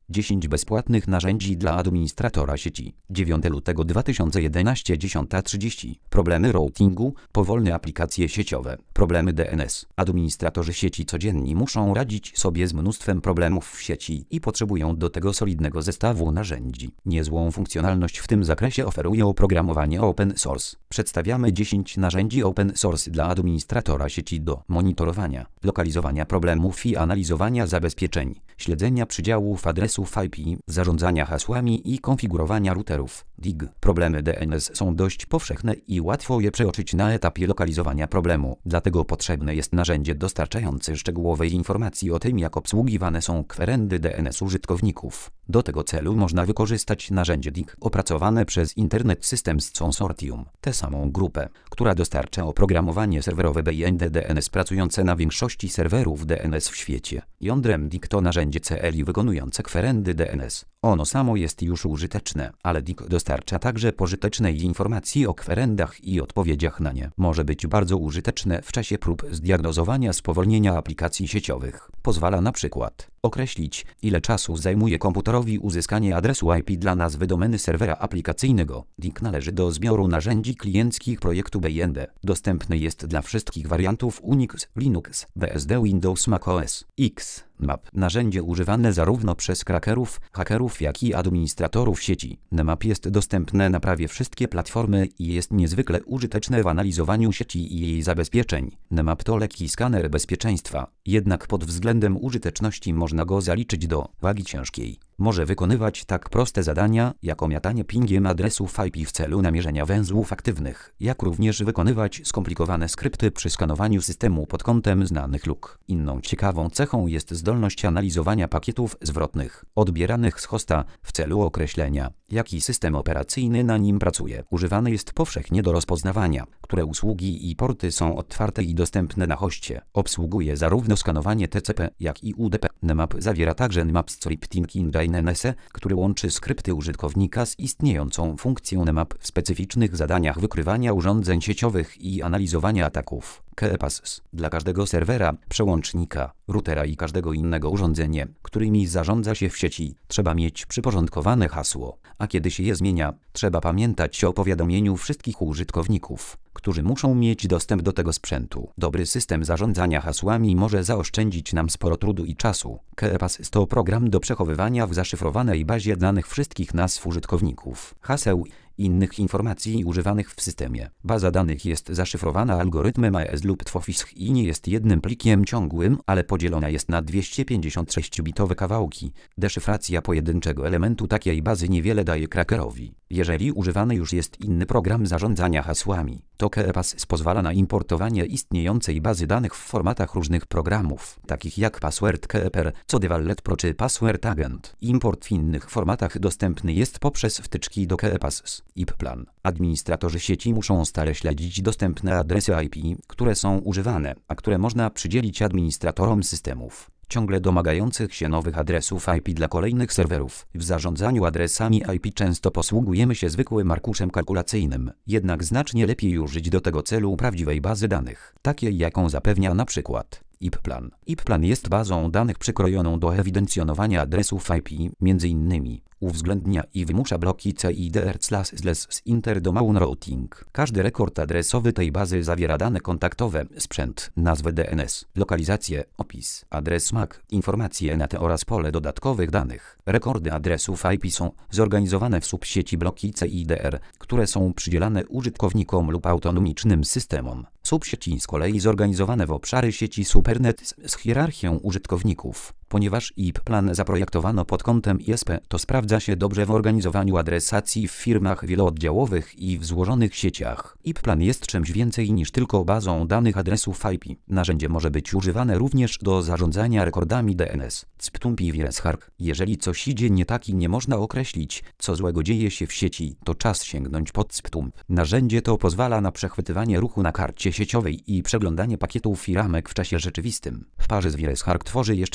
10 bezpłatnych narzędzi dla administratora sieci. 9 lutego 2011 10:30. Problemy routingu, powolne aplikacje sieciowe, problemy DNS. Administratorzy sieci codziennie muszą radzić sobie z mnóstwem problemów w sieci i potrzebują do tego solidnego zestawu narzędzi. Niezłą funkcjonalność w tym zakresie oferuje oprogramowanie open source. Przedstawiamy 10 narzędzi open source dla administratora sieci do monitorowania, lokalizowania problemów i analizowania zabezpieczeń, śledzenia przydziałów adresów IP, zarządzania hasłami i konfigurowania routerów. DIG. Problemy DNS są dość powszechne i łatwo je przeoczyć na etapie lokalizowania problemu. Dlatego potrzebne jest narzędzie dostarczające szczegółowej informacji o tym, jak obsługiwane są kwerendy DNS użytkowników. Do tego celu można wykorzystać narzędzie DIG opracowane przez Internet Systems Consortium, tę samą grupę, która dostarcza oprogramowanie serwerowe BND DNS pracujące na większości serwerów DNS w świecie. Jądrem DIG to narzędzie CLI wykonujące kwerendy DNS. Ono samo jest już użyteczne, ale DIG dostarcza także pożytecznej informacji o kwerendach i odpowiedziach na nie. Może być bardzo użyteczne w czasie prób zdiagnozowania spowolnienia aplikacji sieciowych. Pozwala na przykład określić, ile czasu zajmuje komputerowi uzyskanie adresu IP dla nazwy domeny serwera aplikacyjnego. DIG należy do zbioru narzędzi klienckich projektu BND. Dostępny jest dla wszystkich wariantów Unix, Linux, BSD, Windows, macOS X. Nmap. Narzędzie używane zarówno przez krakerów, hakerów, jak i administratorów sieci. Nmap jest dostępne na prawie wszystkie platformy i jest niezwykle użyteczne w analizowaniu sieci i jej zabezpieczeń. Nmap to lekki skaner bezpieczeństwa, jednak pod względem użyteczności można go zaliczyć do wagi ciężkiej. Może wykonywać tak proste zadania, jak omiatanie pingiem adresów IP w celu namierzenia węzłów aktywnych, jak również wykonywać skomplikowane skrypty przy skanowaniu systemu pod kątem znanych luk. Inną ciekawą cechą jest zdolność analizowania pakietów zwrotnych, odbieranych z hosta, w celu określenia, jaki system operacyjny na nim pracuje. Używany jest powszechnie do rozpoznawania, które usługi i porty są otwarte i dostępne na hoście. Obsługuje zarówno skanowanie TCP, jak i UDP. Nmap zawiera także Nmap Scripting in DNS, który łączy skrypty użytkownika z istniejącą funkcją Nmap w specyficznych zadaniach wykrywania urządzeń sieciowych i analizowania ataków. KEPASS. Dla każdego serwera, przełącznika, routera i każdego innego urządzenia, którymi zarządza się w sieci, trzeba mieć przyporządkowane hasło, a kiedy się je zmienia, trzeba pamiętać o powiadomieniu wszystkich użytkowników, którzy muszą mieć dostęp do tego sprzętu. Dobry system zarządzania hasłami może zaoszczędzić nam sporo trudu i czasu. KEPASS to program do przechowywania w zaszyfrowanej bazie danych wszystkich nazw użytkowników, haseł i innych informacji używanych w systemie. Baza danych jest zaszyfrowana algorytmem AES lub TFOFISC i nie jest jednym plikiem ciągłym, ale podzielona jest na 256-bitowe kawałki. Deszyfracja pojedynczego elementu takiej bazy niewiele daje krakerowi. Jeżeli używany już jest inny program zarządzania hasłami, to KEPASS pozwala na importowanie istniejącej bazy danych w formatach różnych programów, takich jak Password Keeper, Codevault Pro czy Password Agent. Import w innych formatach dostępny jest poprzez wtyczki do KEPASS. IP plan. Administratorzy sieci muszą stale śledzić dostępne adresy IP, które są używane, a które można przydzielić administratorom systemów ciągle domagających się nowych adresów IP dla kolejnych serwerów. W zarządzaniu adresami IP często posługujemy się zwykłym arkuszem kalkulacyjnym, jednak znacznie lepiej użyć do tego celu prawdziwej bazy danych, takiej jaką zapewnia na przykład IP plan. IP plan jest bazą danych przykrojoną do ewidencjonowania adresów IP, m.in. uwzględnia i wymusza bloki CIDR//s interdomain routing. Każdy rekord adresowy tej bazy zawiera dane kontaktowe, sprzęt, nazwę DNS, lokalizację, opis, adres MAC, informacje na te oraz pole dodatkowych danych. Rekordy adresów IP są zorganizowane w subsieci bloki CIDR, które są przydzielane użytkownikom lub autonomicznym systemom. Subsieci z kolei zorganizowane w obszary sieci Supernet z hierarchią użytkowników. Ponieważ IP plan zaprojektowano pod kątem ISP, to sprawdza się dobrze w organizowaniu adresacji w firmach wielooddziałowych i w złożonych sieciach. IP plan jest czymś więcej niż tylko bazą danych adresów IP. Narzędzie może być używane również do zarządzania rekordami DNS. Cptump i WiresHark. Jeżeli coś idzie nie tak i nie można określić, co złego dzieje się w sieci, to czas sięgnąć pod Cptump. Narzędzie to pozwala na przechwytywanie ruchu na karcie sieciowej i przeglądanie pakietów i ramek w czasie rzeczywistym. W parze z WiresHark tworzy jeszcze bardziej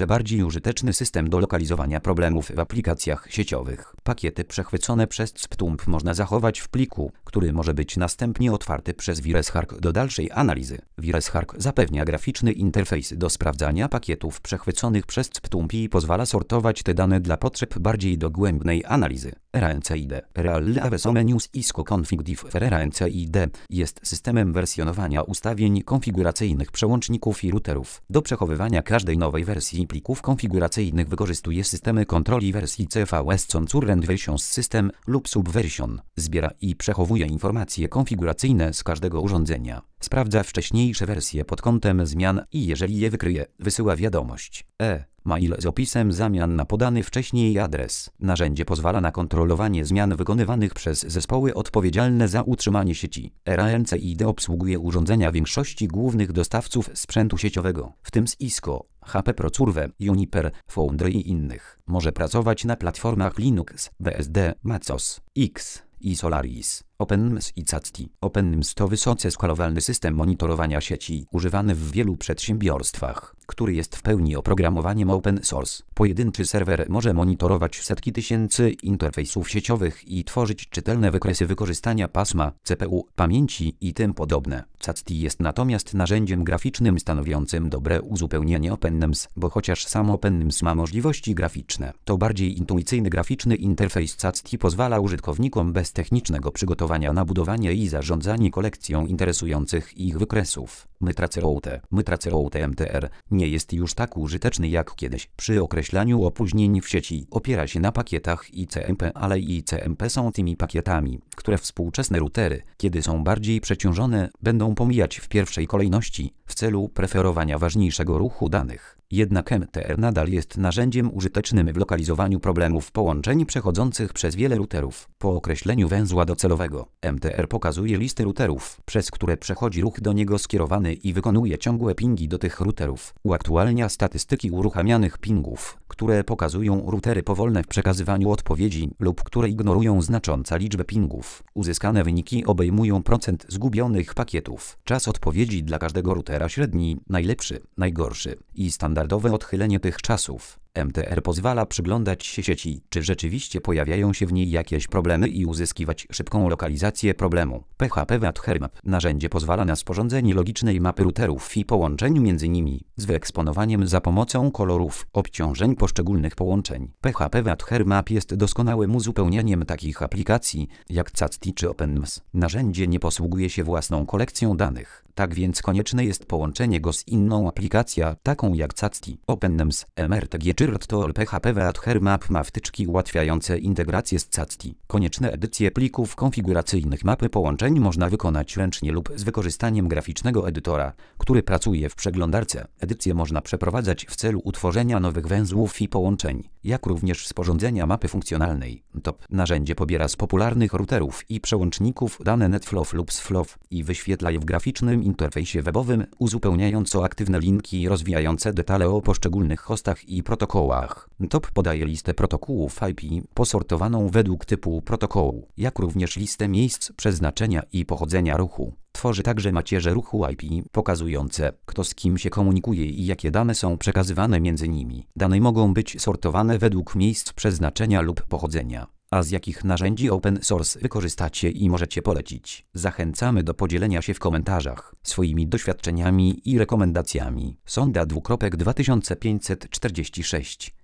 użyteczny system do lokalizowania problemów w aplikacjach sieciowych. Pakiety przechwycone przez CPTUMP można zachować w pliku, który może być następnie otwarty przez VirusHark do dalszej analizy. VirusHark zapewnia graficzny interfejs do sprawdzania pakietów przechwyconych przez CPTUMP i pozwala sortować te dane dla potrzeb bardziej dogłębnej analizy. RANCID Real Aweso Menus ISCO Config Diff RANCID jest systemem wersjonowania ustawień konfiguracyjnych przełączników i routerów. Do przechowywania każdej nowej wersji plików konfiguracyjnych wykorzystuje systemy kontroli wersji CVS Current Versions System lub Subversion. Zbiera i przechowuje informacje konfiguracyjne z każdego urządzenia. Sprawdza wcześniejsze wersje pod kątem zmian i jeżeli je wykryje, wysyła wiadomość. Mail z opisem zamian na podany wcześniej adres. Narzędzie pozwala na kontrolowanie zmian wykonywanych przez zespoły odpowiedzialne za utrzymanie sieci. RANCID obsługuje urządzenia większości głównych dostawców sprzętu sieciowego, w tym Cisco, HP Procurve, Juniper, Foundry i innych. Może pracować na platformach Linux, BSD, MacOS, X i Solaris. OpenMS i CACTI. OpenMS to wysoce skalowalny system monitorowania sieci, używany w wielu przedsiębiorstwach, który jest w pełni oprogramowaniem open source. Pojedynczy serwer może monitorować setki tysięcy interfejsów sieciowych i tworzyć czytelne wykresy wykorzystania pasma, CPU, pamięci i tym podobne. CACTI jest natomiast narzędziem graficznym stanowiącym dobre uzupełnienie OpenMS, bo chociaż sam OpenMS ma możliwości graficzne, to bardziej intuicyjny graficzny interfejs CACTI pozwala użytkownikom bez technicznego przygotowania na budowanie i zarządzanie kolekcją interesujących ich wykresów. Mytraceroute MTR nie jest już tak użyteczny jak kiedyś. Przy określaniu opóźnień w sieci opiera się na pakietach ICMP, ale ICMP są tymi pakietami, które współczesne routery, kiedy są bardziej przeciążone, będą pomijać w pierwszej kolejności w celu preferowania ważniejszego ruchu danych. Jednak MTR nadal jest narzędziem użytecznym w lokalizowaniu problemów połączeń przechodzących przez wiele routerów. Po określeniu węzła docelowego, MTR pokazuje listę routerów, przez które przechodzi ruch do niego skierowany i wykonuje ciągłe pingi do tych routerów. Uaktualnia statystyki uruchamianych pingów, które pokazują routery powolne w przekazywaniu odpowiedzi lub które ignorują znaczącą liczbę pingów. Uzyskane wyniki obejmują procent zgubionych pakietów, czas odpowiedzi dla każdego routera średni, najlepszy, najgorszy i standardowe odchylenie tych czasów. MTR pozwala przyglądać się sieci, czy rzeczywiście pojawiają się w niej jakieś problemy i uzyskiwać szybką lokalizację problemu. PHP AdHearMap narzędzie pozwala na sporządzenie logicznej mapy routerów i połączeń między nimi, z wyeksponowaniem za pomocą kolorów obciążeń poszczególnych połączeń. PHP AdHearMap jest doskonałym uzupełnieniem takich aplikacji jak CACTI czy OpenMS. Narzędzie nie posługuje się własną kolekcją danych, tak więc konieczne jest połączenie go z inną aplikacją, taką jak CACTI, OpenMS, MRTG czy RTOL. PHP AdHearMap ma wtyczki ułatwiające integrację z CACTI. Konieczne edycje plików konfiguracyjnych mapy połączeń można wykonać ręcznie lub z wykorzystaniem graficznego edytora, który pracuje w przeglądarce. Edycję można przeprowadzać w celu utworzenia nowych węzłów i połączeń, jak również sporządzenia mapy funkcjonalnej. TOP narzędzie pobiera z popularnych routerów i przełączników dane NetFlow lub SFlow i wyświetla je w graficznym interfejsie webowym, uzupełniając o aktywne linki rozwijające detale o poszczególnych hostach i protokołach. TOP podaje listę protokołów IP posortowaną według typu protokołu, jak również listę miejsc przeznaczenia i pochodzenia ruchu. Tworzy także macierze ruchu IP, pokazujące, kto z kim się komunikuje i jakie dane są przekazywane między nimi. Dane mogą być sortowane według miejsc przeznaczenia lub pochodzenia. A z jakich narzędzi open source wykorzystacie i możecie polecić? Zachęcamy do podzielenia się w komentarzach swoimi doświadczeniami i rekomendacjami. Sonda 2.2546